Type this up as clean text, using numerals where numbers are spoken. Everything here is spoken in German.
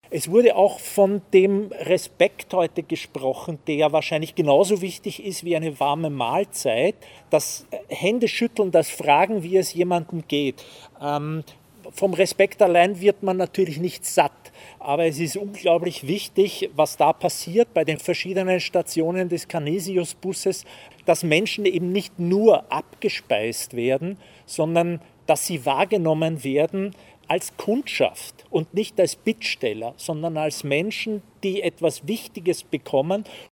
Es wurde auch von dem Respekt heute gesprochen, der wahrscheinlich genauso wichtig ist wie eine warme Mahlzeit. Das Händeschütteln, das Fragen, wie es jemandem geht. Vom Respekt allein wird man natürlich nicht satt. Aber es ist unglaublich wichtig, was da passiert bei den verschiedenen Stationen des Canisius-Busses, dass Menschen eben nicht nur abgespeist werden, sondern dass sie wahrgenommen werden als Kundschaft und nicht als Bittsteller, sondern als Menschen, die etwas Wichtiges bekommen